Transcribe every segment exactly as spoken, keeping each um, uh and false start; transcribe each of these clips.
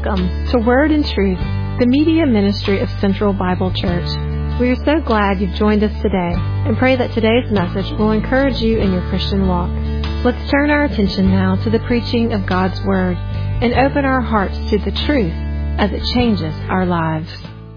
Welcome to Word and Truth, the media ministry of Central Bible Church. We are so glad you've joined us today and pray that today's message will encourage you in your Christian walk. Let's turn our attention now to the preaching of God's Word and open our hearts to the truth as it changes our lives.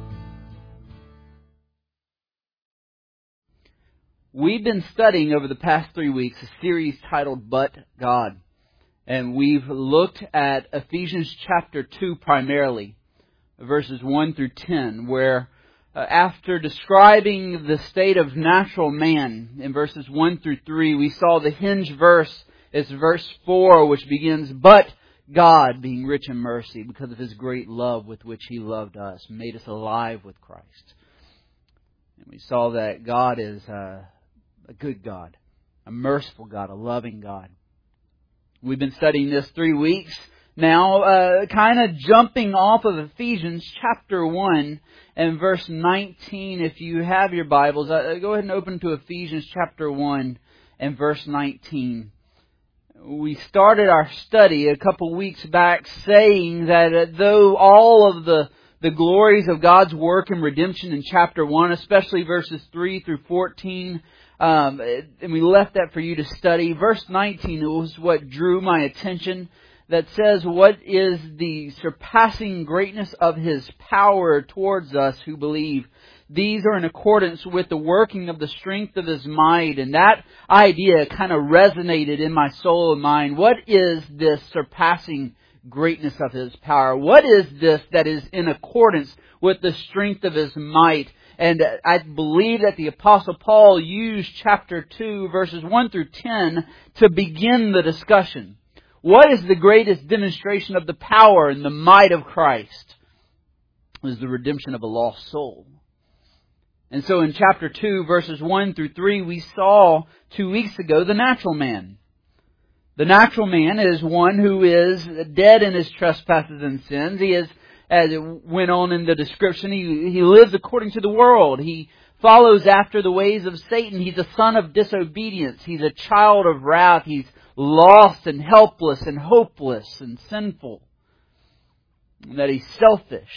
We've been studying over the past three weeks a series titled But God. And we've looked at Ephesians chapter two primarily, verses one through ten, where uh, after describing the state of natural man in verses one through three, we saw the hinge verse is verse four, which begins, But God, being rich in mercy, because of His great love with which He loved us, made us alive with Christ. And we saw that God is uh, a good God, a merciful God, a loving God. We've been studying this three weeks now, uh, kind of jumping off of Ephesians chapter one and verse nineteen. If you have your Bibles, uh, go ahead and open to Ephesians chapter one and verse nineteen. We started our study a couple weeks back saying that uh, though all of the, the glories of God's work in redemption in chapter one, especially verses three through fourteen, Um, and we left that for you to study. Verse nineteen was what drew my attention. That says, what is the surpassing greatness of His power towards us who believe? These are in accordance with the working of the strength of His might. And that idea kind of resonated in my soul and mind. What is this surpassing greatness of His power? What is this that is in accordance with the strength of His might? And I believe that the Apostle Paul used chapter two, verses one through ten, to begin the discussion. What is the greatest demonstration of the power and the might of Christ? It was the redemption of a lost soul. And so in chapter two, verses one through three, we saw two weeks ago the natural man. The natural man is one who is dead in his trespasses and sins. He is, as it went on in the description, he, he lives according to the world. He follows after the ways of Satan. He's a son of disobedience. He's a child of wrath. He's lost and helpless and hopeless and sinful. And that he's selfish.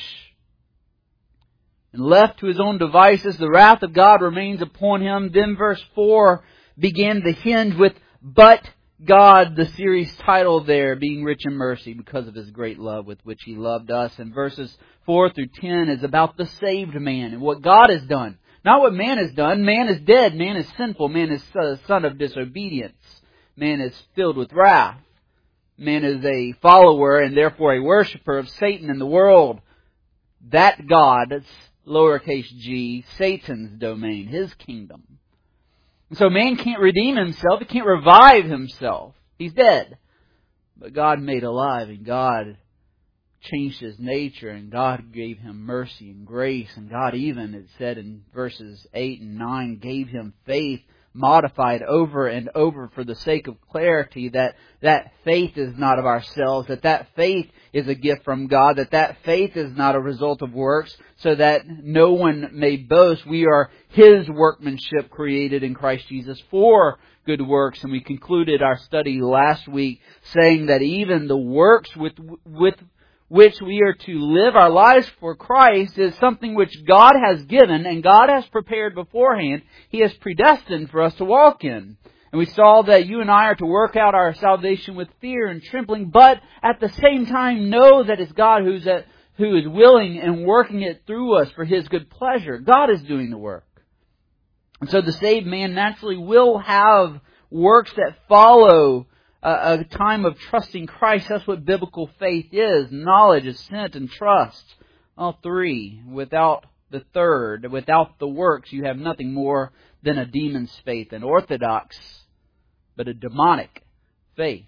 And left to his own devices, the wrath of God remains upon him. Then verse four began the hinge with, But God, the series title there, being rich in mercy because of His great love with which He loved us. And verses four through ten is about the saved man and what God has done. Not what man has done. Man is dead. Man is sinful. Man is a son of disobedience. Man is filled with wrath. Man is a follower and therefore a worshiper of Satan in the world. That God, that's lowercase g, Satan's domain, his kingdom. So man can't redeem himself. He can't revive himself. He's dead. But God made alive, and God changed his nature, and God gave him mercy and grace. And God even, it said in verses eight and nine, gave him faith modified over and over for the sake of clarity, that that faith is not of ourselves, that that faith is a gift from God, that that faith is not a result of works, so that no one may boast. We are His workmanship created in Christ Jesus for good works. And we concluded our study last week saying that even the works with with which we are to live our lives for Christ is something which God has given and God has prepared beforehand. He has predestined for us to walk in. And we saw that you and I are to work out our salvation with fear and trembling, but at the same time know that it's God who's at, who is willing and working it through us for His good pleasure. God is doing the work. And so the saved man naturally will have works that follow a, a time of trusting Christ. That's what biblical faith is. Knowledge, assent, and trust. All three. Without the third, without the works, you have nothing more than a demon's faith. An orthodox, but a demonic faith.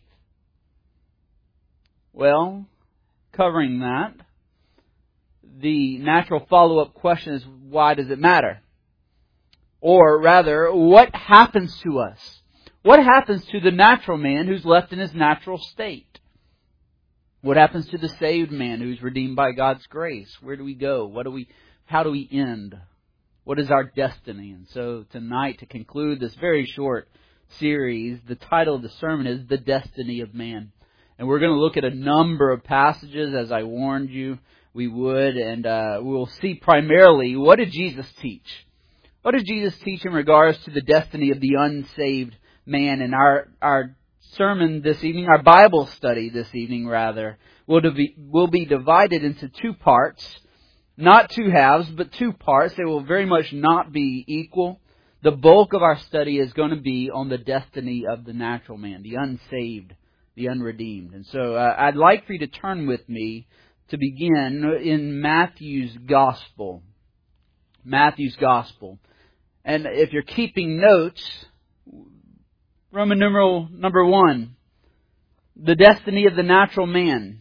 Well, covering that, the natural follow-up question is, why does it matter? Or rather, what happens to us? What happens to the natural man who's left in his natural state? What happens to the saved man who's redeemed by God's grace? Where do we go? What do we? How do we end? What is our destiny? And so tonight, to conclude this very short series, the title of the sermon is The Destiny of Man. And we're going to look at a number of passages, as I warned you we would. And uh, we'll see primarily, what did Jesus teach? What did Jesus teach in regards to the destiny of the unsaved man? And our, our sermon this evening, our Bible study this evening rather, will be, will be divided into two parts. Not two halves, but two parts. They will very much not be equal. The bulk of our study is going to be on the destiny of the natural man, the unsaved, the unredeemed. And so uh, I'd like for you to turn with me to begin in Matthew's Gospel. Matthew's Gospel. And if you're keeping notes, Roman numeral number one, the destiny of the natural man.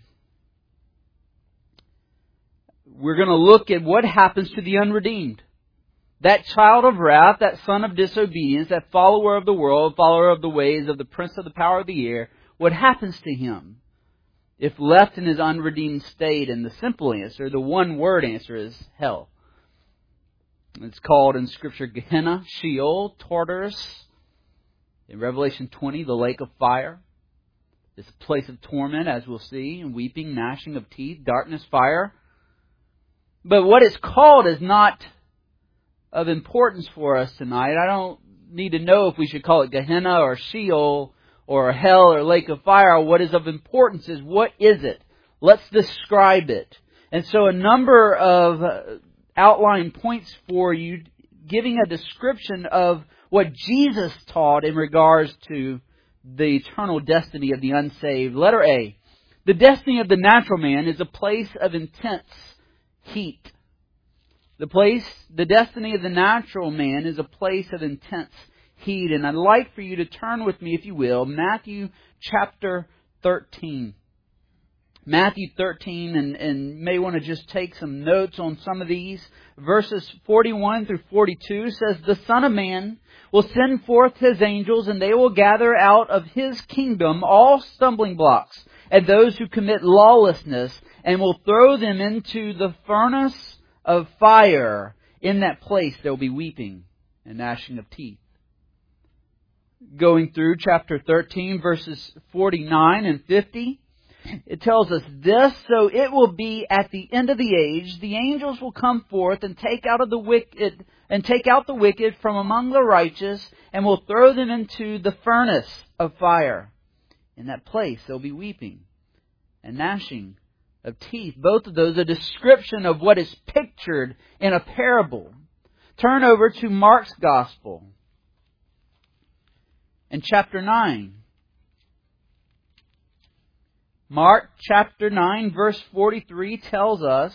We're going to look at what happens to the unredeemed. That child of wrath, that son of disobedience, that follower of the world, follower of the ways of the prince of the power of the air, what happens to him if left in his unredeemed state? And the simple answer, the one word answer is hell. It's called in Scripture Gehenna, Sheol, Tartarus. In Revelation twenty, the lake of fire. It's a place of torment, as we'll see, and weeping, gnashing of teeth, darkness, fire. But what it's called is not of importance for us tonight. I don't need to know if we should call it Gehenna or Sheol or hell or lake of fire. What is of importance is, what is it? Let's describe it. And so a number of outline points for you, giving a description of what Jesus taught in regards to the eternal destiny of the unsaved. Letter A. The destiny of the natural man is a place of intense heat. The place, the destiny of the natural man is a place of intense heat. And I'd like for you to turn with me, if you will, Matthew chapter thirteen. Matthew thirteen, and, and may want to just take some notes on some of these. Verses forty-one through forty-two says, The Son of Man will send forth His angels, and they will gather out of His kingdom all stumbling blocks and those who commit lawlessness, and will throw them into the furnace of fire. In that place there will be weeping and gnashing of teeth. Going through chapter thirteen, verses forty-nine and fifty, it tells us this: So it will be at the end of the age, the angels will come forth and take out of the wicked and take out the wicked from among the righteous, and will throw them into the furnace of fire. In that place there will be weeping and gnashing of teeth. Both of those a description of what is pictured in a parable. Turn over to Mark's Gospel in chapter nine. Mark chapter nine verse forty-three tells us,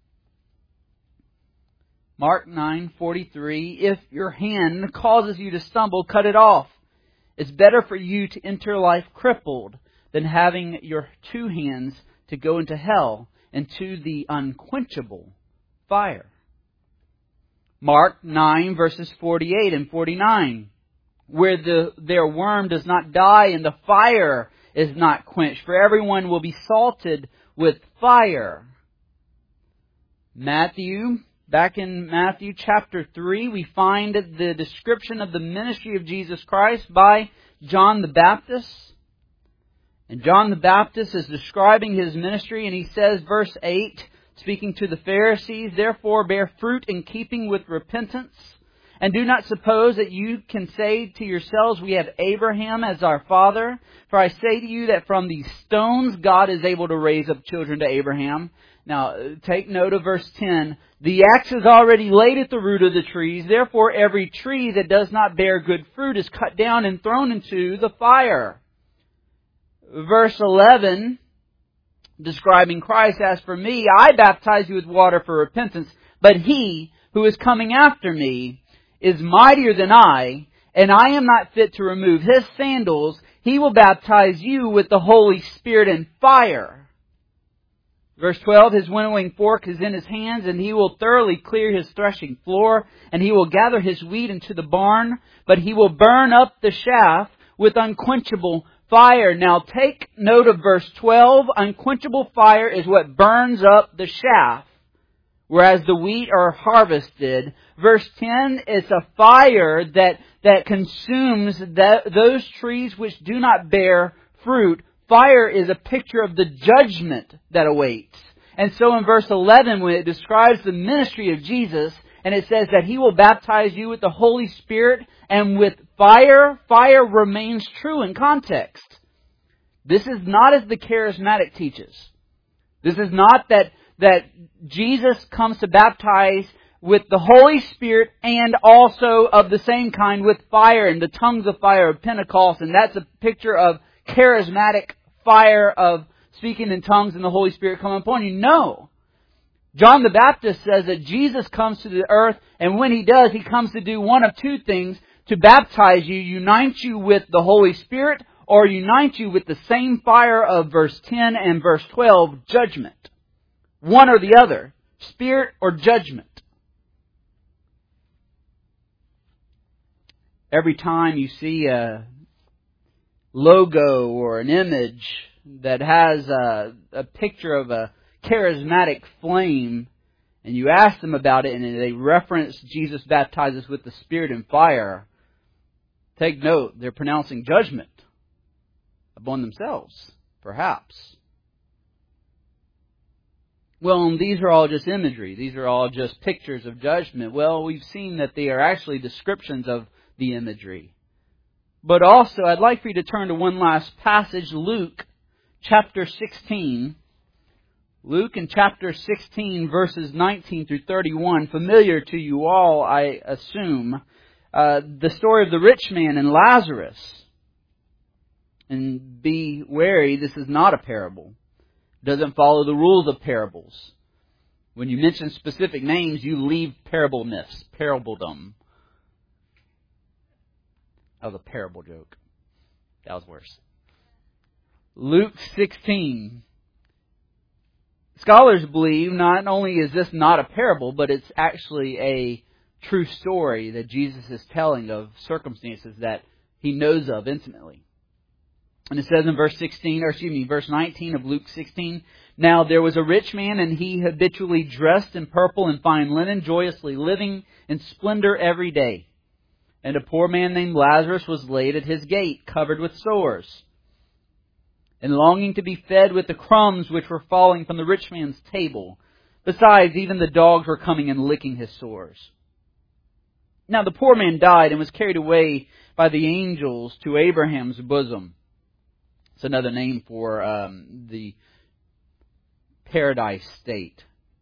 Mark nine forty-three, if your hand causes you to stumble, cut it off. It's better for you to enter life crippled than having your two hands to go into hell, into the unquenchable fire. Mark nine verses forty-eight and forty-nine, where the their worm does not die and the fire is not quenched, for everyone will be salted with fire. Matthew, back in Matthew chapter three, we find the description of the ministry of Jesus Christ by John the Baptist. And John the Baptist is describing His ministry, and he says, verse eight, speaking to the Pharisees, Therefore bear fruit in keeping with repentance, and do not suppose that you can say to yourselves, We have Abraham as our father. For I say to you that from these stones God is able to raise up children to Abraham. Now, take note of verse ten. The axe is already laid at the root of the trees. Therefore every tree that does not bear good fruit is cut down and thrown into the fire. Verse eleven, describing Christ, As for me, I baptize you with water for repentance, but He who is coming after me is mightier than I, and I am not fit to remove His sandals. He will baptize you with the Holy Spirit and fire. Verse twelve, His winnowing fork is in His hands, and He will thoroughly clear His threshing floor, and He will gather His wheat into the barn, but He will burn up the chaff with unquenchable fire. Now take note of verse twelve. Unquenchable fire is what burns up the chaff, whereas the wheat are harvested. Verse ten is a fire that, that consumes that, those trees which do not bear fruit fire is a picture of the judgment that awaits. And so in verse eleven, when it describes the ministry of Jesus, and it says that He will baptize you with the Holy Spirit and with fire, fire remains true in context. This is not as the charismatic teaches. This is not that, that Jesus comes to baptize with the Holy Spirit and also of the same kind with fire and the tongues of fire of Pentecost. And that's a picture of charismatic fire of speaking in tongues and the Holy Spirit coming upon you. No. John the Baptist says that Jesus comes to the earth, and when He does, He comes to do one of two things: to baptize you, unite you with the Holy Spirit, or unite you with the same fire of verse ten and verse twelve, judgment. One or the other, Spirit or judgment. Every time you see a logo or an image that has a, a picture of a charismatic flame, and you ask them about it, and they reference Jesus baptizes with the Spirit and fire, take note, they're pronouncing judgment upon themselves, perhaps. Well, and these are all just imagery. These are all just pictures of judgment. Well, we've seen that they are actually descriptions of the imagery. But also, I'd like for you to turn to one last passage, Luke chapter sixteen. Luke in chapter sixteen, verses nineteen through thirty-one, familiar to you all, I assume. Uh, the story of the rich man and Lazarus. And be wary, this is not a parable. It doesn't follow the rules of parables. When you mention specific names, you leave parable myths, parabledom. That was a parable joke. That was worse. Luke sixteen. Scholars believe not only is this not a parable, but it's actually a true story that Jesus is telling of circumstances that He knows of intimately. And it says in verse sixteen, or excuse me, verse nineteen of Luke sixteen, "Now there was a rich man, and he habitually dressed in purple and fine linen, joyously living in splendor every day. And a poor man named Lazarus was laid at his gate, covered with sores, and longing to be fed with the crumbs which were falling from the rich man's table. Besides, even the dogs were coming and licking his sores. Now the poor man died and was carried away by the angels to Abraham's bosom." It's another name for um, the paradise state.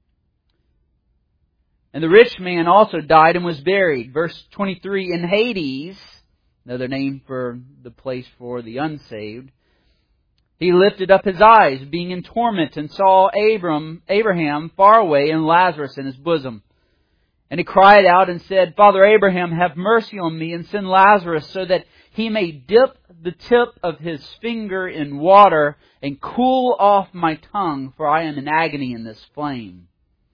"And the rich man also died and was buried." Verse twenty-three, "In Hades," another name for the place for the unsaved, "he lifted up his eyes, being in torment, and saw Abram, Abraham far away, and Lazarus in his bosom. And he cried out and said, Father Abraham, have mercy on me, and send Lazarus, so that he may dip the tip of his finger in water, and cool off my tongue, for I am in agony in this flame.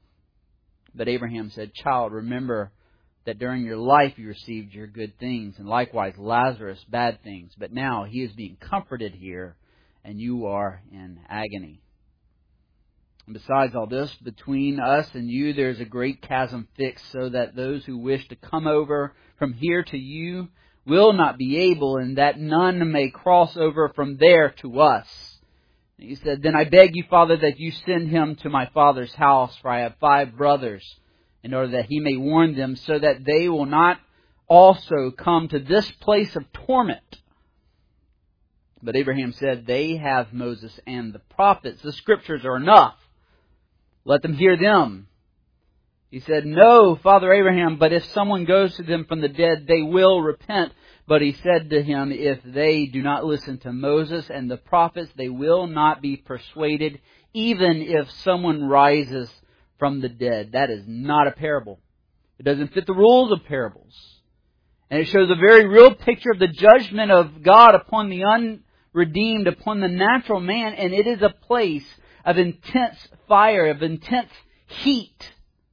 But Abraham said, Child, remember that during your life you received your good things, and likewise Lazarus bad things. But now he is being comforted here, and you are in agony. And besides all this, between us and you there is a great chasm fixed, so that those who wish to come over from here to you will not be able, and that none may cross over from there to us. And he said, Then I beg you, Father, that you send him to my father's house, for I have five brothers, in order that he may warn them, so that they will not also come to this place of torment. But Abraham said, They have Moses and the prophets. The Scriptures are enough. Let them hear them. He said, No, Father Abraham, but if someone goes to them from the dead, they will repent. But he said to him, If they do not listen to Moses and the prophets, they will not be persuaded, even if someone rises from the dead. That is not a parable. It doesn't fit the rules of parables. And it shows a very real picture of the judgment of God upon the unredeemed, upon the natural man. And it is a place of intense fire, of intense heat.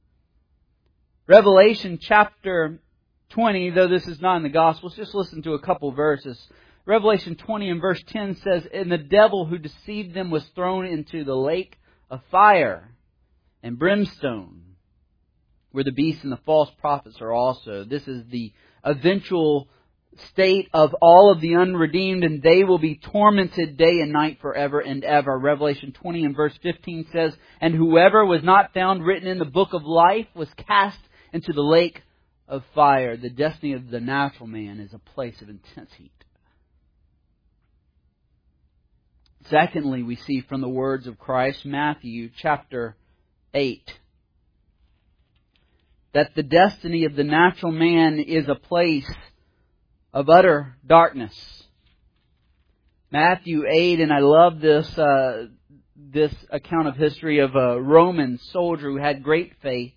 Revelation chapter twenty, though this is not in the Gospels, just listen to a couple verses. Revelation twenty and verse ten says, And the devil who deceived them was thrown into the lake of fire and brimstone, where the beast and the false prophets are also. This is the eventual state of all of the unredeemed, and they will be tormented day and night forever and ever. Revelation twenty and verse fifteen says, "And whoever was not found written in the book of life was cast into the lake of fire." The destiny of the natural man is a place of intense heat. Secondly, we see from the words of Christ, Matthew chapter eight, that the destiny of the natural man is a place of utter darkness. Matthew eight, and I love this uh, this account of history of a Roman soldier who had great faith,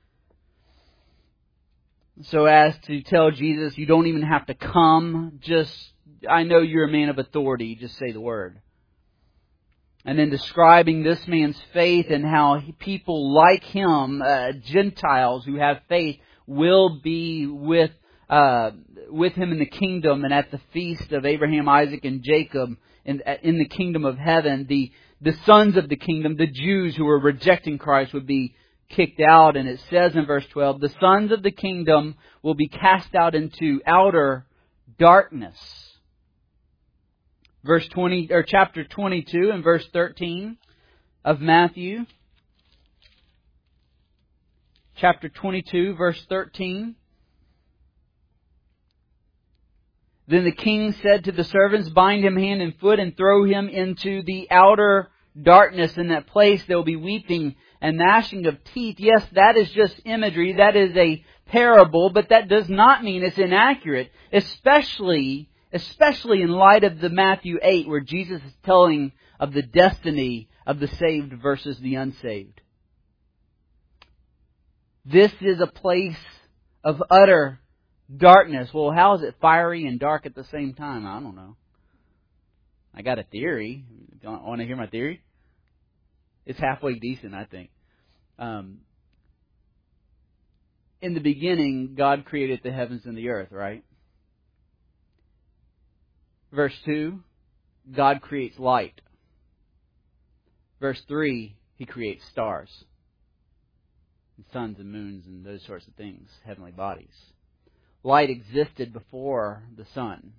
so as to tell Jesus, you don't even have to come, just, I know you're a man of authority, just say the word. And then describing this man's faith and how people like him, uh, Gentiles who have faith, will be with uh, with him in the kingdom and at the feast of Abraham, Isaac, and Jacob in, in the kingdom of heaven. The, the sons of the kingdom, the Jews who were rejecting Christ, would be kicked out. And it says in verse twelve, the sons of the kingdom will be cast out into outer darkness. Verse twenty or chapter twenty-two and verse thirteen of Matthew. Chapter twenty-two, verse thirteen. Then the king said to the servants, "Bind him hand and foot and throw him into the outer darkness. In that place there will be weeping and gnashing of teeth." Yes, that is just imagery. That is a parable, but that does not mean it's inaccurate, especially Especially in light of the Matthew eight, where Jesus is telling of the destiny of the saved versus the unsaved. This is a place of utter darkness. Well, how is it fiery and dark at the same time? I don't know. I got a theory. Want to hear my theory? It's halfway decent, I think. Um, in the beginning, God created the heavens and the earth, right? Verse two, God creates light. Verse three, He creates stars, and suns and moons and those sorts of things, heavenly bodies. Light existed before the sun.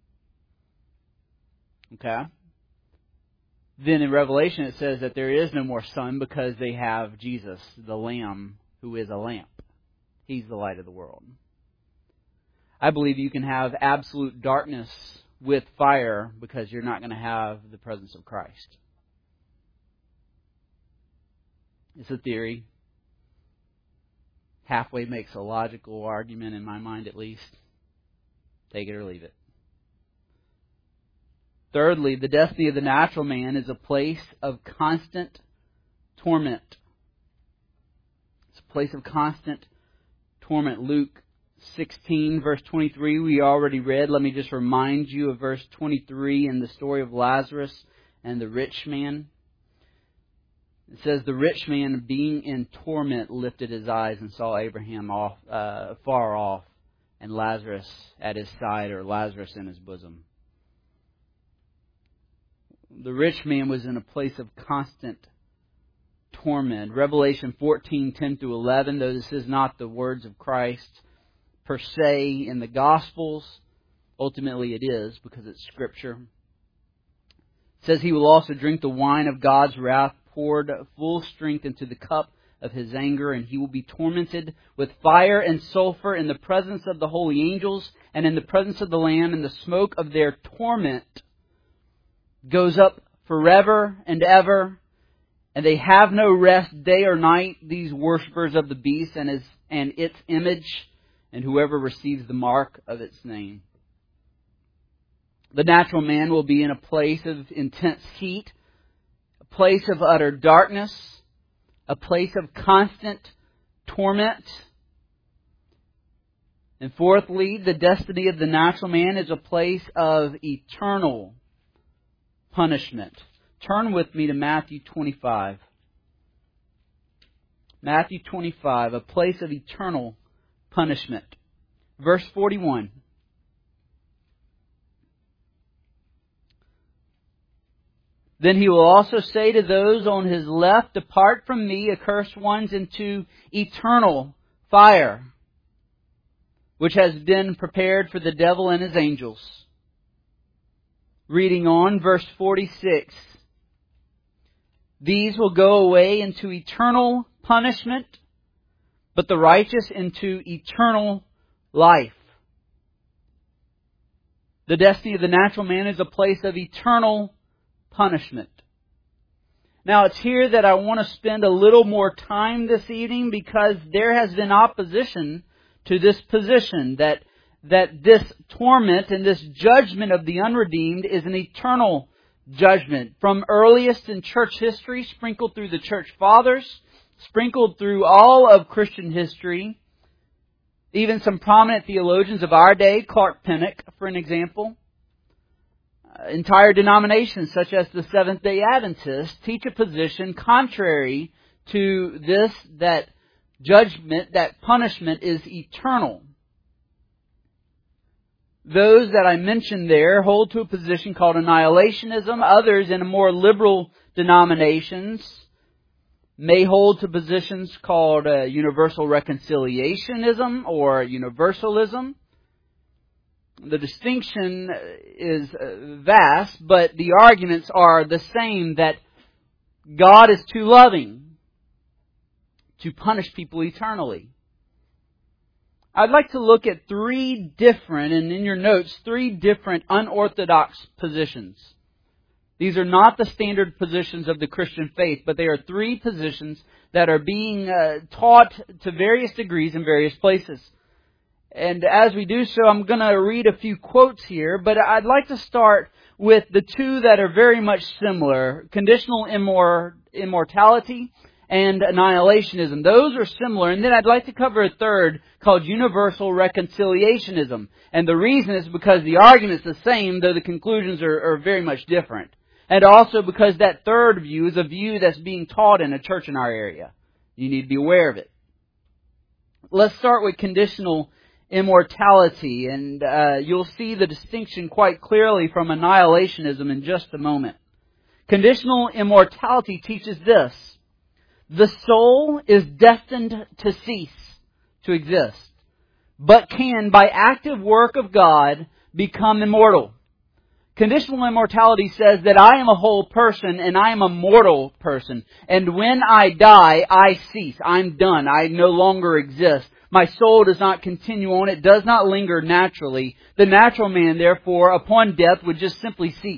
Okay? Then in Revelation it says that there is no more sun because they have Jesus, the Lamb, who is a lamp. He's the light of the world. I believe you can have absolute darkness with fire because you're not going to have the presence of Christ. It's a theory. Halfway makes a logical argument in my mind, at least. Take it or leave it. Thirdly, the destiny of the natural man is a place of constant torment. It's a place of constant torment. Luke sixteen, verse twenty-three, we already read. Let me just remind you of verse twenty-three in the story of Lazarus and the rich man. It says, "The rich man, being in torment, lifted his eyes and saw Abraham off, uh, far off, and Lazarus at his side," or Lazarus in his bosom. The rich man was in a place of constant torment. Revelation fourteen, ten through eleven, though this is not the words of Christ per se in the Gospels, ultimately it is because it's Scripture. It says, "He will also drink the wine of God's wrath, poured full strength into the cup of His anger, and he will be tormented with fire and sulfur in the presence of the holy angels and in the presence of the Lamb, and the smoke of their torment goes up forever and ever, and they have no rest day or night, these worshippers of the beast and his and its image, and whoever receives the mark of its name." The natural man will be in a place of intense heat, a place of utter darkness, a place of constant torment. And fourthly, the destiny of the natural man is a place of eternal punishment. Turn with me to Matthew twenty-five. Matthew twenty-five, a place of eternal punishment. Verse forty-one. "Then he will also say to those on his left, 'Depart from me, accursed ones, into eternal fire, which has been prepared for the devil and his angels. Reading on, verse forty-six. These will go away into eternal punishment, but the righteous into eternal life. The destiny of the natural man is a place of eternal punishment. Now, it's here that I want to spend a little more time this evening, because there has been opposition to this position that, that this torment and this judgment of the unredeemed is an eternal judgment. From earliest in church history, sprinkled through the church fathers, sprinkled through all of Christian history, even some prominent theologians of our day, Clark Pinnock, for an example. Uh, entire denominations, such as the Seventh-day Adventists, teach a position contrary to this, that judgment, that punishment is eternal. Those that I mentioned there hold to a position called annihilationism. Others, in more liberal denominations, may hold to positions called uh, universal reconciliationism or universalism. The distinction is uh, vast, but the arguments are the same, that God is too loving to punish people eternally. I'd like to look at three different, and in your notes, three different unorthodox positions. These are not the standard positions of the Christian faith, but they are three positions that are being uh, taught to various degrees in various places. And as we do so, I'm going to read a few quotes here, but I'd like to start with the two that are very much similar: conditional immor- immortality and annihilationism. Those are similar. And then I'd like to cover a third called universal reconciliationism. And the reason is because the argument is the same, though the conclusions are, are very much different. And also because that third view is a view that's being taught in a church in our area. You need to be aware of it. Let's start with conditional immortality, and uh, you'll see the distinction quite clearly from annihilationism in just a moment. Conditional immortality teaches this: the soul is destined to cease to exist, but can, by active work of God, become immortal. Conditional immortality says that I am a whole person and I am a mortal person. And when I die, I cease. I'm done. I no longer exist. My soul does not continue on. It does not linger naturally. The natural man, therefore, upon death would just simply cease.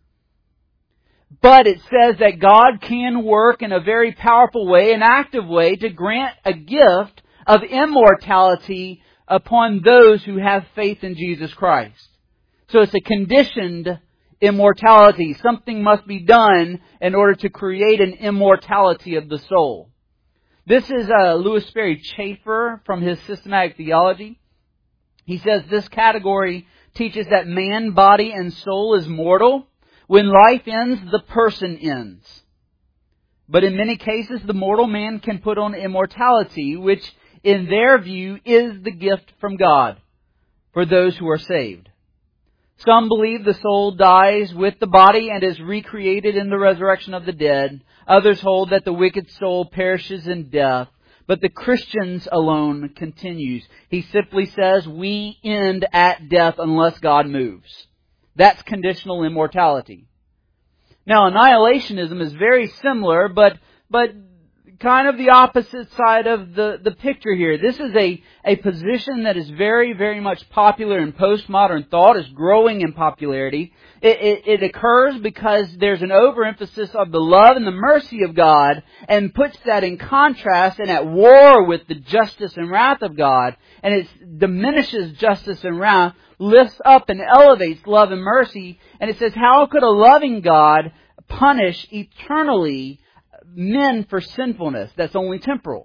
But it says that God can work in a very powerful way, an active way, to grant a gift of immortality upon those who have faith in Jesus Christ. So it's a conditioned immortality. Something must be done in order to create an immortality of the soul. This is uh, Louis Sperry Chafer from his Systematic Theology. He says this category teaches that man, body, and soul is mortal. When life ends, the person ends. But in many cases, the mortal man can put on immortality, which in their view is the gift from God for those who are saved. Some believe the soul dies with the body and is recreated in the resurrection of the dead. Others hold that the wicked soul perishes in death. But the Christian's alone continues. He simply says, we end at death unless God moves. That's conditional immortality. Now, annihilationism is very similar, but but kind of the opposite side of the, the picture here. This is a, a position that is very, very much popular in postmodern thought, is growing in popularity. It, it, it occurs because there's an overemphasis of the love and the mercy of God, and puts that in contrast and at war with the justice and wrath of God. And it diminishes justice and wrath, lifts up and elevates love and mercy. And it says, how could a loving God punish eternally men for sinfulness that's only temporal?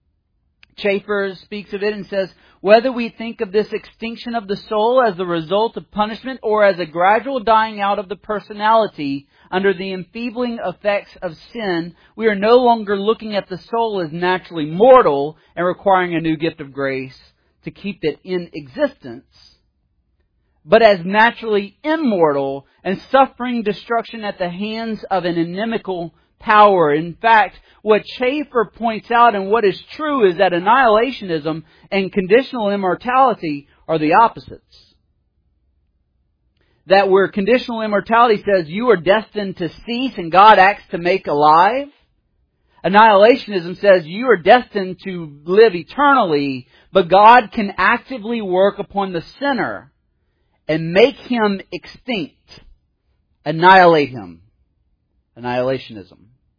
Chafer speaks of it and says, whether we think of this extinction of the soul as the result of punishment or as a gradual dying out of the personality under the enfeebling effects of sin, we are no longer looking at the soul as naturally mortal and requiring a new gift of grace to keep it in existence, but as naturally immortal and suffering destruction at the hands of an inimical power. In fact, what Schaeffer points out and what is true is that annihilationism and conditional immortality are the opposites. That where conditional immortality says you are destined to cease and God acts to make alive, annihilationism says you are destined to live eternally, but God can actively work upon the sinner and make him extinct. Annihilate him. Annihilationism.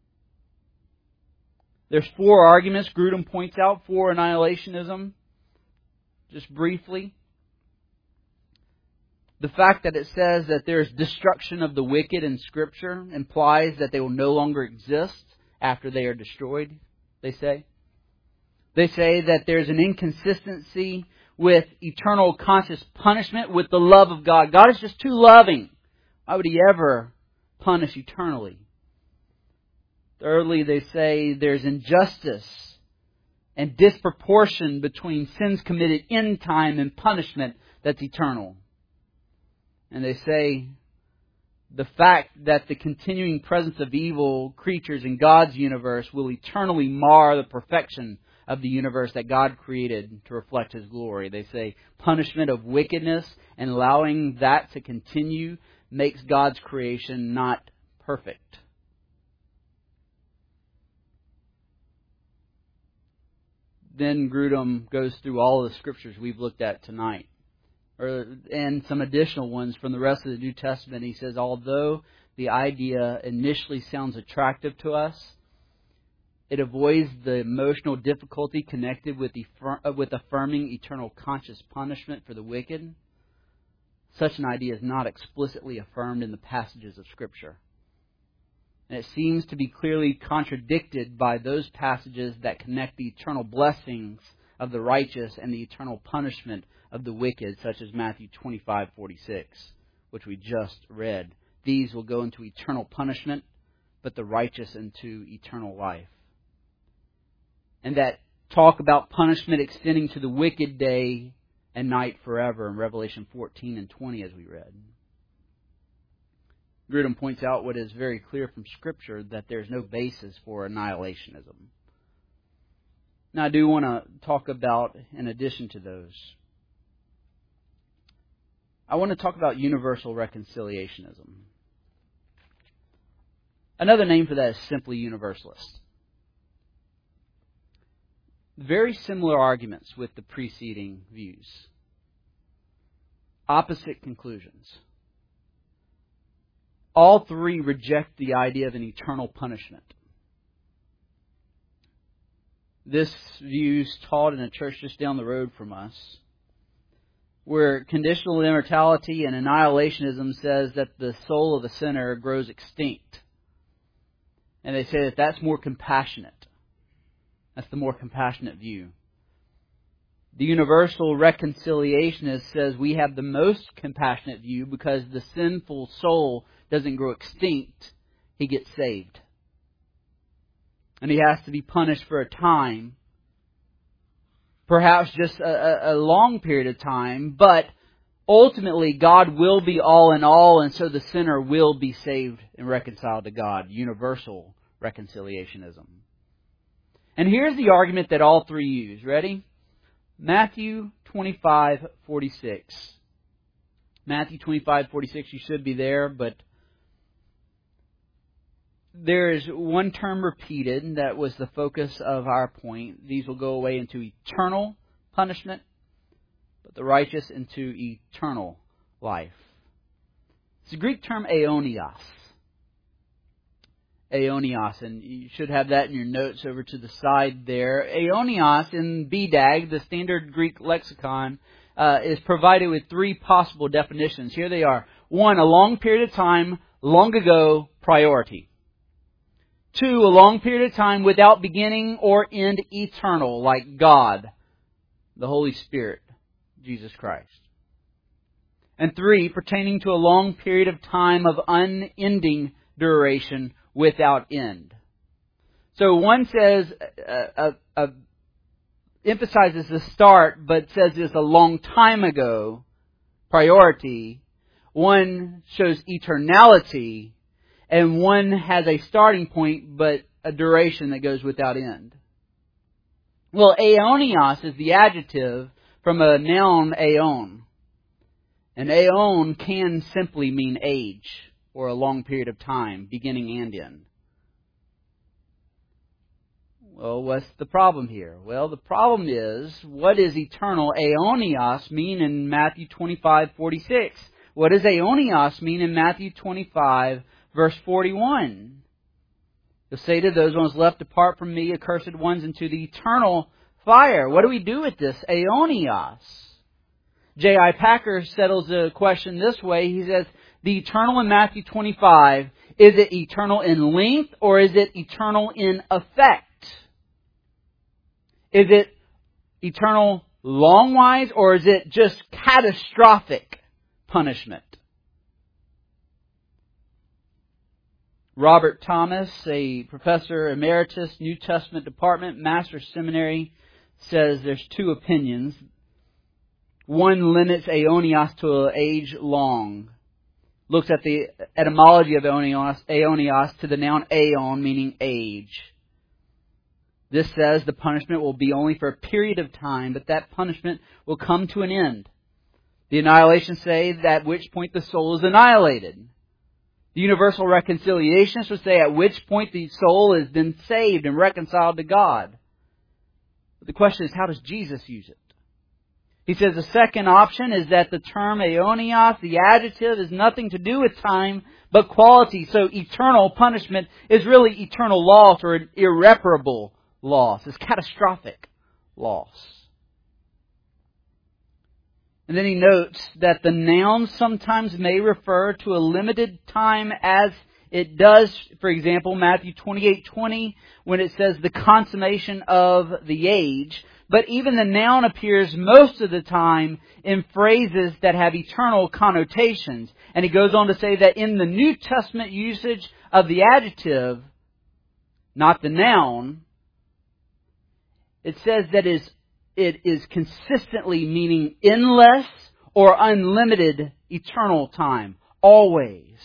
There's four arguments Grudem points out for annihilationism. Just briefly. The fact that it says that there is destruction of the wicked in Scripture implies that they will no longer exist after they are destroyed, they say. They say that there's an inconsistency with eternal conscious punishment with the love of God. God is just too loving. Why would He ever punish eternally? Thirdly, they say there's injustice and disproportion between sins committed in time and punishment that's eternal. And they say the fact that the continuing presence of evil creatures in God's universe will eternally mar the perfection of the universe that God created to reflect His glory. They say punishment of wickedness and allowing that to continue makes God's creation not perfect. Then Grudem goes through all of the scriptures we've looked at tonight, or, and some additional ones from the rest of the New Testament. He says, although the idea initially sounds attractive to us, it avoids the emotional difficulty connected with, the, with affirming eternal conscious punishment for the wicked. Such an idea is not explicitly affirmed in the passages of Scripture. And it seems to be clearly contradicted by those passages that connect the eternal blessings of the righteous and the eternal punishment of the wicked, such as Matthew twenty-five forty-six, which we just read. These will go into eternal punishment, but the righteous into eternal life. And that talk about punishment extending to the wicked day and night forever in Revelation fourteen and twenty, as we read. Grudem points out what is very clear from Scripture, that there's no basis for annihilationism. Now, I do want to talk about, in addition to those, I want to talk about universal reconciliationism. Another name for that is simply universalist. Very similar arguments with the preceding views. Opposite conclusions. All three reject the idea of an eternal punishment. This view is taught in a church just down the road from us, where conditional immortality and annihilationism says that the soul of a sinner grows extinct. And they say that that's more compassionate. That's the more compassionate view. The universal reconciliationist says we have the most compassionate view because the sinful soul doesn't grow extinct, he gets saved. And he has to be punished for a time, perhaps just a, a long period of time, but ultimately God will be all in all, and so the sinner will be saved and reconciled to God. Universal reconciliationism. And here's the argument that all three use. Ready? Matthew twenty-five forty-six. Matthew twenty-five forty-six, you should be there, but there is one term repeated that was the focus of our point. These will go away into eternal punishment, but the righteous into eternal life. It's the Greek term aionios. Aionios, and you should have that in your notes over to the side there. Aionios in B D A G, the standard Greek lexicon, uh, is provided with three possible definitions. Here they are. One, a long period of time, long ago, priority. Two, a long period of time without beginning or end, eternal, like God, the Holy Spirit, Jesus Christ. And three, pertaining to a long period of time of unending duration without end. So one says, uh, uh, uh, emphasizes the start, but says it's a long time ago, priority. One shows eternality, and one has a starting point but a duration that goes without end. Well, aeonios is the adjective from a noun aeon. And aeon can simply mean age or a long period of time, beginning and end. Well, what's the problem here? Well, the problem is, what does eternal aeonios mean in Matthew twenty-five forty-six? What does aeonios mean in Matthew twenty-five, verse forty-one? You'll say to those ones left apart from me, accursed ones, into the eternal fire. What do we do with this aeonios? J I Packer settles the question this way. He says, the eternal in Matthew twenty-five, is it eternal in length or is it eternal in effect? Is it eternal long-wise or is it just catastrophic punishment? Robert Thomas, a professor emeritus, New Testament Department, Master's Seminary, says there's two opinions. One limits aeonios to age long. Looks at the etymology of aeonios, aeonios to the noun aeon, meaning age. This says the punishment will be only for a period of time, but that punishment will come to an end. The annihilation say that at which point the soul is annihilated. The universal reconciliationists would say at which point the soul has been saved and reconciled to God. But the question is, how does Jesus use it? He says the second option is that the term aeonios, the adjective, is nothing to do with time, but quality. So eternal punishment is really eternal loss or an irreparable loss. It's catastrophic loss. And then he notes that the noun sometimes may refer to a limited time, as it does, for example, Matthew twenty-eight twenty, when it says the consummation of the age. But even the noun appears most of the time in phrases that have eternal connotations. And he goes on to say that in the New Testament usage of the adjective, not the noun, it says that is it is consistently meaning endless or unlimited eternal time. Always.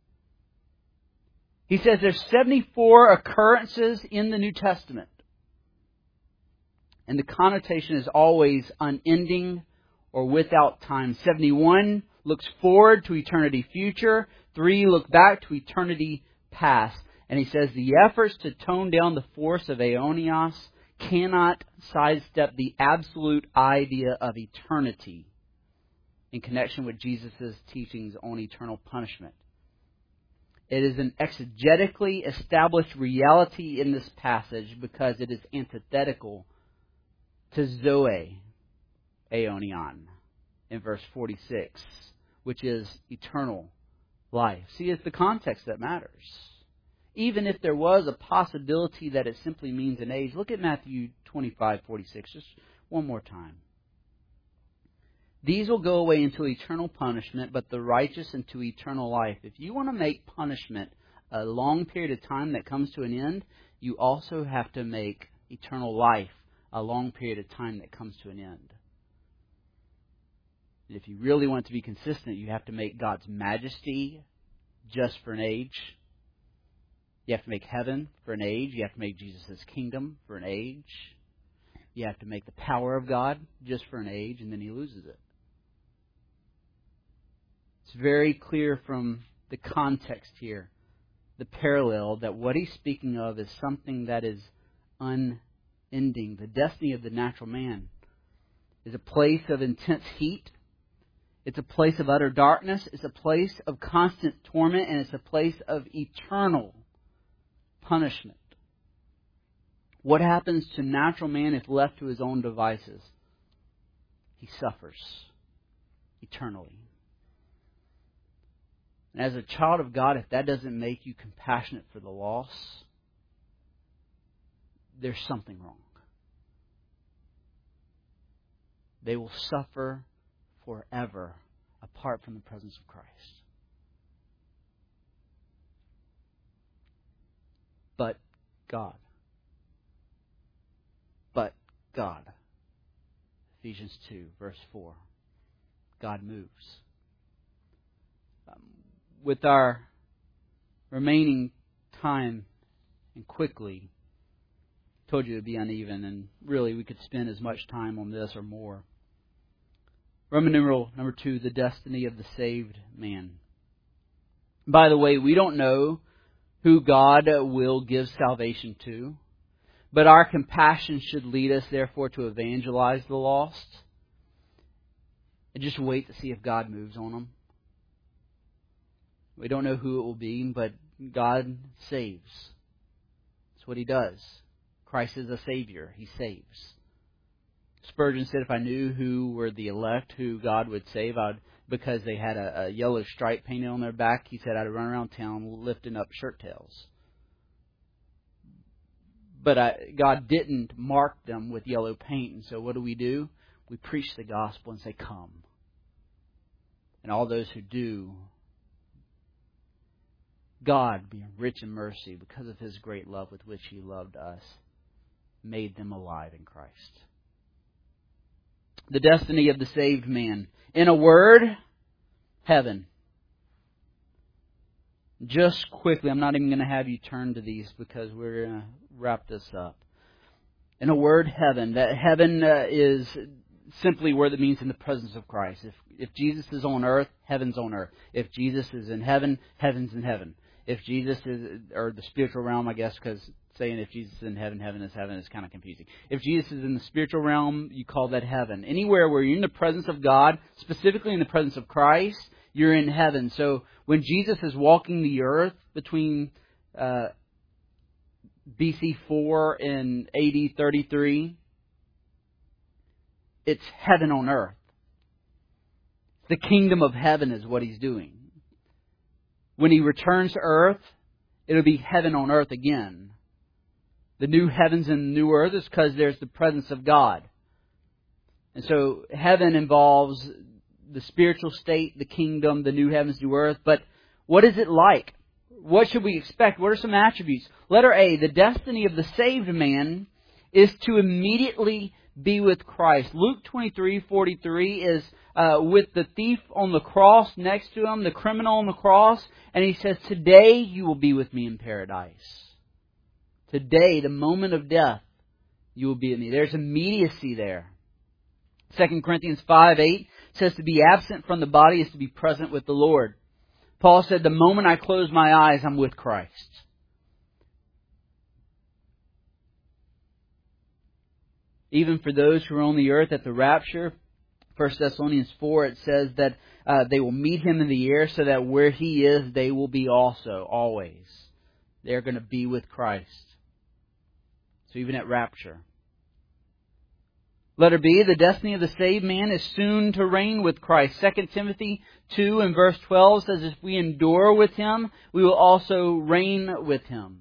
He says there's seventy-four occurrences in the New Testament. And the connotation is always unending or without time. seventy-one looks forward to eternity future. Three look back to eternity past. And he says the efforts to tone down the force of aeonios cannot sidestep the absolute idea of eternity in connection with Jesus' teachings on eternal punishment. It is an exegetically established reality in this passage because it is antithetical to Zoe Aeonion in verse forty-six, which is eternal life. See, it's the context that matters. Even if there was a possibility that it simply means an age, look at Matthew twenty-five forty-six, just one more time. These will go away into eternal punishment, but the righteous into eternal life. If you want to make punishment a long period of time that comes to an end, you also have to make eternal life a long period of time that comes to an end. And if you really want to be consistent, you have to make God's majesty just for an age. You have to make heaven for an age. You have to make Jesus' kingdom for an age. You have to make the power of God just for an age, and then he loses it. It's very clear from the context here, the parallel, that what he's speaking of is something that is unending. The destiny of the natural man is a place of intense heat. It's a place of utter darkness. It's a place of constant torment, and it's a place of eternal punishment. What happens to natural man if left to his own devices? He suffers eternally. And as a child of God, if that doesn't make you compassionate for the loss, there's something wrong. They will suffer forever apart from the presence of Christ. But God. But God. Ephesians two, verse four. God moves. Um, with our remaining time and quickly. I told you it would be uneven, and really we could spend as much time on this or more. Roman numeral number two, the destiny of the saved man. By the way, we don't know who God will give salvation to, but our compassion should lead us, therefore, to evangelize the lost. And just wait to see if God moves on them. We don't know who it will be, but God saves. That's what He does. Christ is a Savior. He saves. Spurgeon said, if I knew who were the elect, who God would save, I'd, because they had a, a yellow stripe painted on their back, he said, I'd run around town lifting up shirt tails. But I, God didn't mark them with yellow paint, and so what do we do? We preach the gospel and say, come. And all those who do, God, being rich in mercy, because of His great love with which He loved us, made them alive in Christ. The destiny of the saved man. In a word, heaven. Just quickly, I'm not even going to have you turn to these because we're going to wrap this up. In a word, heaven. That heaven uh, is simply a word that means in the presence of Christ. If if Jesus is on earth, heaven's on earth. If Jesus is in heaven, heaven's in heaven. If Jesus is, or the spiritual realm, I guess, because saying if Jesus is in heaven, heaven is heaven is kind of confusing. If Jesus is in the spiritual realm, you call that heaven. Anywhere where you're in the presence of God, specifically in the presence of Christ, you're in heaven. So when Jesus is walking the earth between uh, B C four and A D thirty-three, it's heaven on earth. The kingdom of heaven is what He's doing. When He returns to earth, it'll be heaven on earth again. The new heavens and the new earth is because there's the presence of God. And so heaven involves the spiritual state, the kingdom, the new heavens, new earth. But what is it like? What should we expect? What are some attributes? Letter A, the destiny of the saved man is to immediately be with Christ. Luke twenty-three forty-three is uh, with the thief on the cross next to him, the criminal on the cross, and he says, today you will be with me in paradise. Today, the moment of death, you will be with me. There's immediacy there. Second Corinthians five eight says to be absent from the body is to be present with the Lord. Paul said, the moment I close my eyes, I'm with Christ. Even for those who are on the earth at the rapture, First Thessalonians four, it says that uh, they will meet Him in the air so that where He is, they will be also, always. They're going to be with Christ. So even at rapture. Letter B, the destiny of the saved man is soon to reign with Christ. Second Timothy two and verse twelve says, if we endure with Him, we will also reign with Him.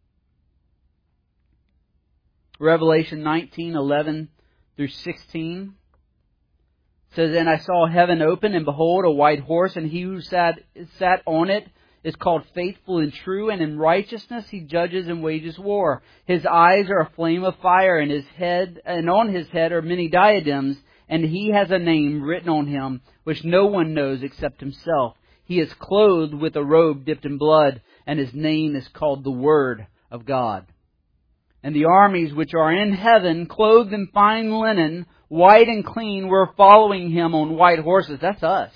Revelation nineteen eleven through sixteen says, and I saw heaven open, and behold, a white horse, and He who sat, sat on it is called Faithful and True, and in righteousness He judges and wages war. His eyes are a flame of fire, and his head, and on His head are many diadems, and He has a name written on Him, which no one knows except Himself. He is clothed with a robe dipped in blood, and His name is called the Word of God. And the armies which are in heaven, clothed in fine linen, white and clean, were following Him on white horses. That's us.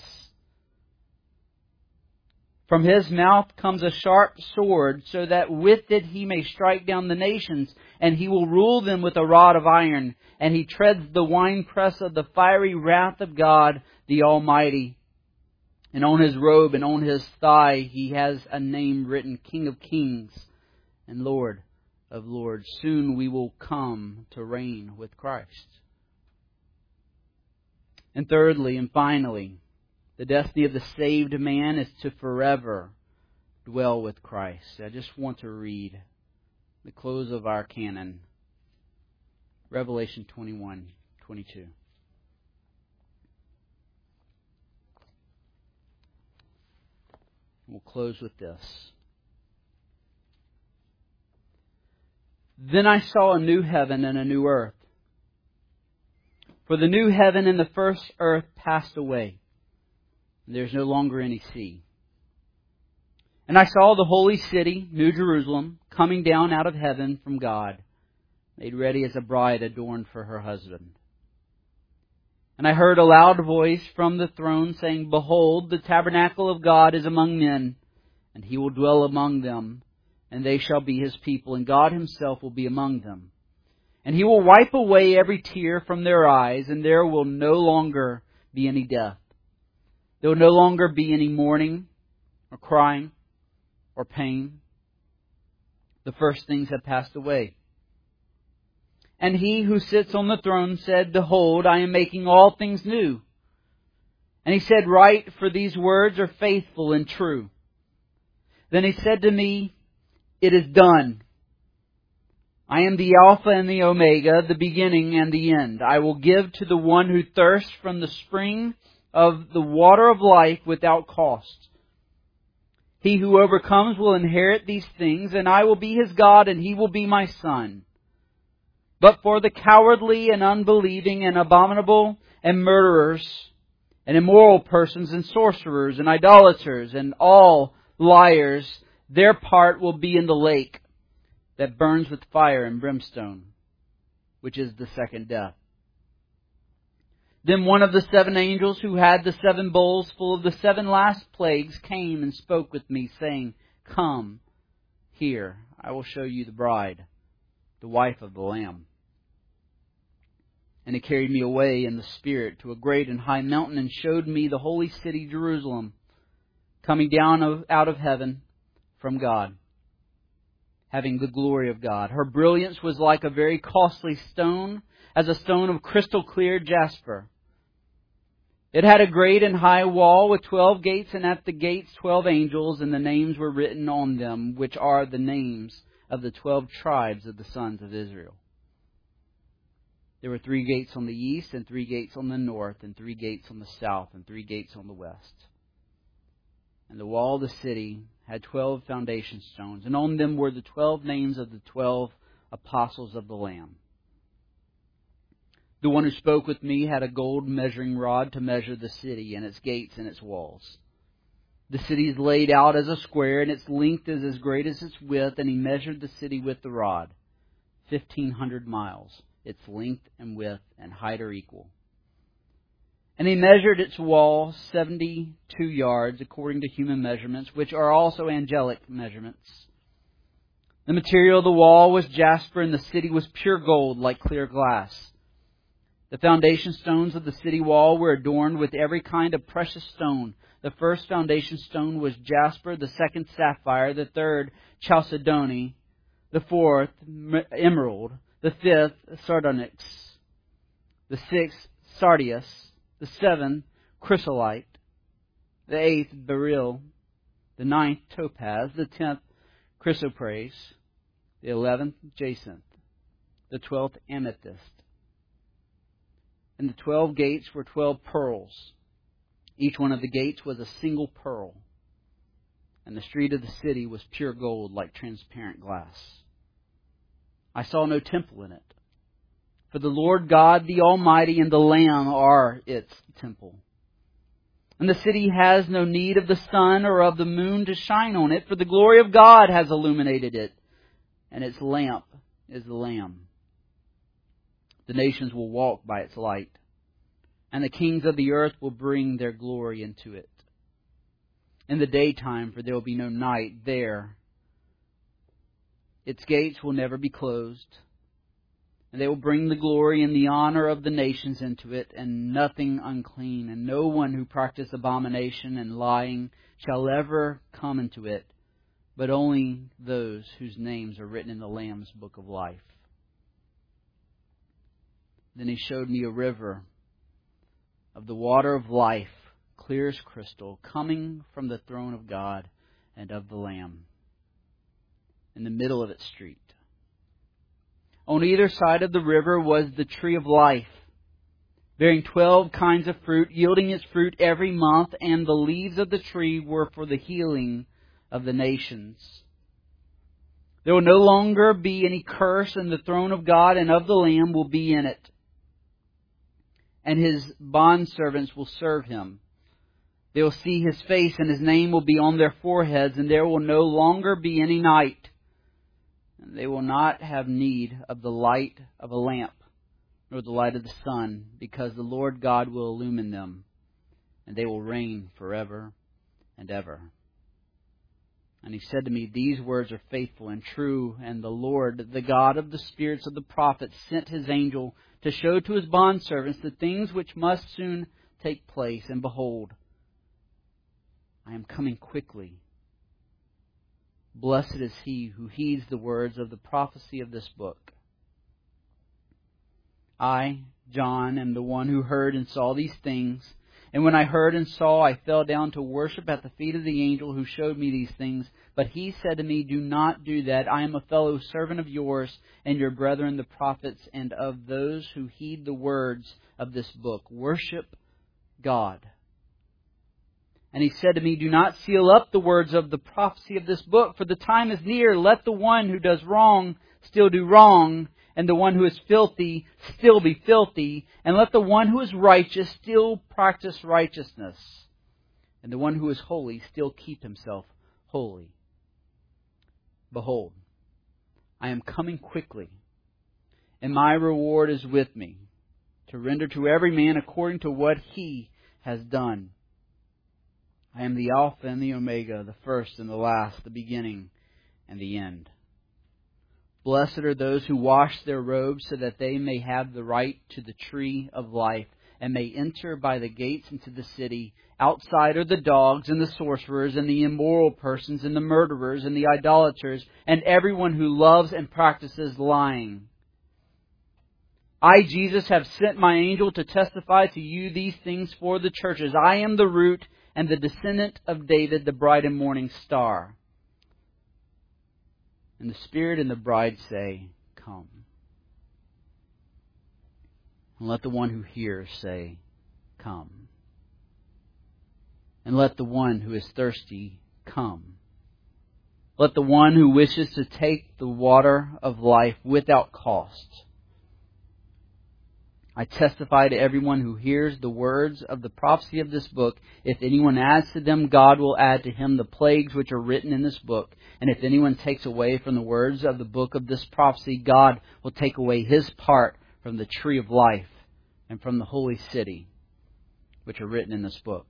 From His mouth comes a sharp sword, so that with it He may strike down the nations, and He will rule them with a rod of iron, and He treads the winepress of the fiery wrath of God, the Almighty. And on His robe and on His thigh He has a name written, King of Kings and Lord of Lords. Soon we will come to reign with Christ. And thirdly and finally, the destiny of the saved man is to forever dwell with Christ. I just want to read the close of our canon, Revelation twenty-one twenty-two. We'll close with this. Then I saw a new heaven and a new earth. For the new heaven and the first earth passed away. There is no longer any sea. And I saw the holy city, New Jerusalem, coming down out of heaven from God, made ready as a bride adorned for her husband. And I heard a loud voice from the throne saying, Behold, the tabernacle of God is among men, and He will dwell among them, and they shall be His people, and God Himself will be among them. And He will wipe away every tear from their eyes, and there will no longer be any death. There will no longer be any mourning, or crying, or pain. The first things have passed away. And He who sits on the throne said, Behold, I am making all things new. And He said, Write, for these words are faithful and true. Then He said to me, It is done. I am the Alpha and the Omega, the beginning and the end. I will give to the one who thirsts from the spring of the water of life without cost. He who overcomes will inherit these things, and I will be his God, and he will be my son. But for the cowardly and unbelieving and abominable and murderers and immoral persons and sorcerers and idolaters and all liars, their part will be in the lake that burns with fire and brimstone, which is the second death. Then one of the seven angels who had the seven bowls full of the seven last plagues came and spoke with me, saying, Come here, I will show you the bride, the wife of the Lamb. And He carried me away in the Spirit to a great and high mountain and showed me the holy city Jerusalem, coming down out of heaven from God, having the glory of God. Her brilliance was like a very costly stone, as a stone of crystal clear jasper. It had a great and high wall with twelve gates, and at the gates twelve angels, and the names were written on them, which are the names of the twelve tribes of the sons of Israel. There were three gates on the east, and three gates on the north, and three gates on the south, and three gates on the west. And the wall of the city had twelve foundation stones, and on them were the twelve names of the twelve apostles of the Lamb. The one who spoke with me had a gold measuring rod to measure the city and its gates and its walls. The city is laid out as a square, and its length is as great as its width, and he measured the city with the rod, fifteen hundred miles. Its length and width and height are equal. And he measured its wall seventy-two yards according to human measurements, which are also angelic measurements. The material of the wall was jasper, and the city was pure gold like clear glass. The foundation stones of the city wall were adorned with every kind of precious stone. The first foundation stone was jasper, the second sapphire, the third chalcedony, the fourth emerald, the fifth sardonyx, the sixth sardius, the seventh chrysolite, the eighth beryl, the ninth topaz, the tenth chrysoprase, the eleventh jacinth, the twelfth amethyst. And the twelve gates were twelve pearls. Each one of the gates was a single pearl. And the street of the city was pure gold like transparent glass. I saw no temple in it. For the Lord God, the Almighty, and the Lamb are its temple. And the city has no need of the sun or of the moon to shine on it, for the glory of God has illuminated it, and its lamp is the Lamb. The nations will walk by its light, and the kings of the earth will bring their glory into it. In the daytime, for there will be no night there. Its gates will never be closed, and they will bring the glory and the honor of the nations into it, and nothing unclean, and no one who practices abomination and lying shall ever come into it, but only those whose names are written in the Lamb's book of life. Then he showed me a river of the water of life, clear as crystal, coming from the throne of God and of the Lamb, in the middle of its street. On either side of the river was the tree of life, bearing twelve kinds of fruit, yielding its fruit every month, and the leaves of the tree were for the healing of the nations. There will no longer be any curse, and the throne of God and of the Lamb will be in it. And his bondservants will serve him. They will see His face, and His name will be on their foreheads, and there will no longer be any night. And they will not have need of the light of a lamp, nor the light of the sun, because the Lord God will illumine them, and they will reign forever and ever. And He said to me, These words are faithful and true, and the Lord, the God of the spirits of the prophets, sent His angel to show to His bondservants the things which must soon take place. And behold, I am coming quickly. Blessed is he who heeds the words of the prophecy of this book. I, John, am the one who heard and saw these things. And when I heard and saw, I fell down to worship at the feet of the angel who showed me these things. But he said to me, Do not do that. I am a fellow servant of yours and your brethren the prophets, and of those who heed the words of this book. Worship God. And he said to me, Do not seal up the words of the prophecy of this book, for the time is near. Let the one who does wrong still do wrong, and the one who is filthy still be filthy, and let the one who is righteous still practice righteousness, and the one who is holy still keep himself holy. Behold, I am coming quickly, and my reward is with me, to render to every man according to what he has done. I am the Alpha and the Omega, the first and the last, the beginning and the end. Blessed are those who wash their robes, so that they may have the right to the tree of life, and may enter by the gates into the city. Outside are the dogs, and the sorcerers, and the immoral persons, and the murderers, and the idolaters, and everyone who loves and practices lying. I, Jesus, have sent my angel to testify to you these things for the churches. I am the root and the descendant of David, the bright and morning star. And the Spirit and the bride say, Come. And let the one who hears say, Come. And let the one who is thirsty come. Let the one who wishes to take the water of life without cost. I testify to everyone who hears the words of the prophecy of this book. If anyone adds to them, God will add to him the plagues which are written in this book. And if anyone takes away from the words of the book of this prophecy, God will take away his part from the tree of life and from the holy city, which are written in this book.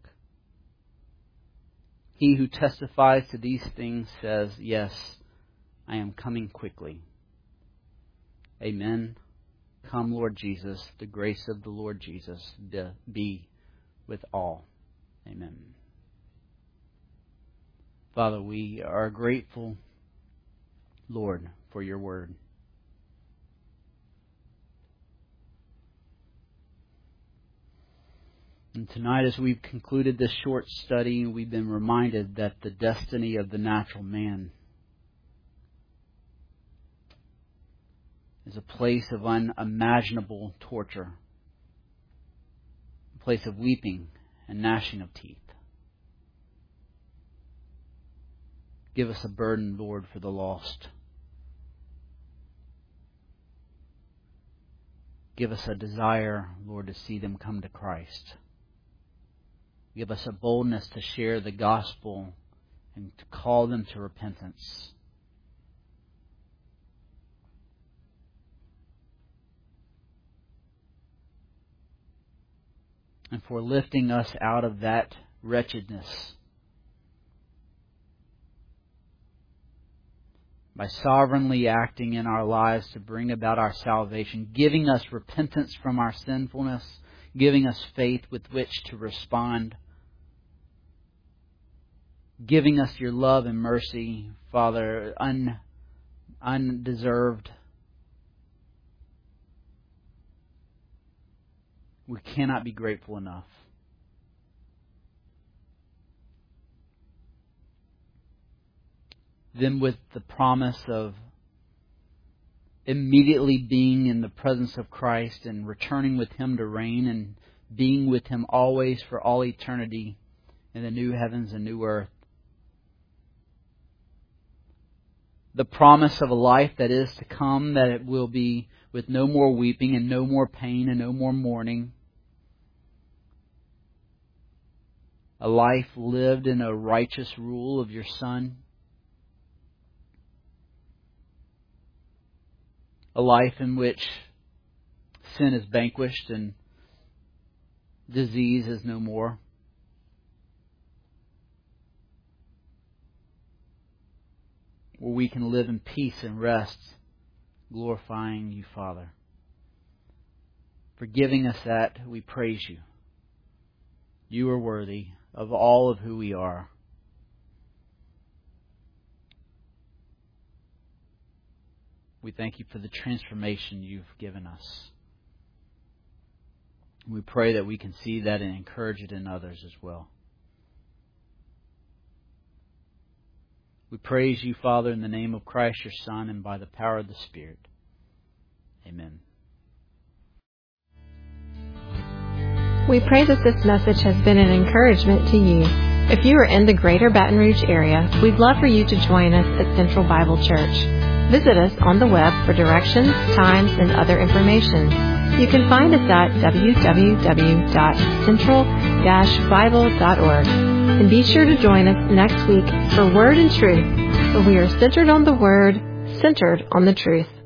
He who testifies to these things says, Yes, I am coming quickly. Amen. Come, Lord Jesus, the grace of the Lord Jesus be with all. Amen. Father, we are grateful, Lord, for your word. And tonight, as we've concluded this short study, we've been reminded that the destiny of the natural man is a place of unimaginable torture, a place of weeping and gnashing of teeth. Give us a burden, Lord, for the lost. Give us a desire, Lord, to see them come to Christ. Give us a boldness to share the gospel and to call them to repentance. And for lifting us out of that wretchedness by sovereignly acting in our lives to bring about our salvation, giving us repentance from our sinfulness, giving us faith with which to respond, giving us your love and mercy, Father, un, undeserved. We cannot be grateful enough. Then with the promise of immediately being in the presence of Christ and returning with Him to reign and being with Him always for all eternity in the new heavens and new earth. The promise of a life that is to come, that it will be with no more weeping and no more pain and no more mourning. a life lived in a righteous rule of your Son, a life in which sin is vanquished and disease is no more. Where we can live in peace and rest, glorifying you, Father. For giving us that, we praise you. You are worthy of all of who we are. We thank you for the transformation you've given us. We pray that we can see that and encourage it in others as well. We praise you, Father, in the name of Christ, your Son, and by the power of the Spirit. Amen. We pray that this message has been an encouragement to you. If you are in the greater Baton Rouge area, we'd love for you to join us at Central Bible Church. Visit us on the web for directions, times, and other information. You can find us at w w w dot central dash bible dot org. And be sure to join us next week for Word and Truth, where we are centered on the Word, centered on the truth.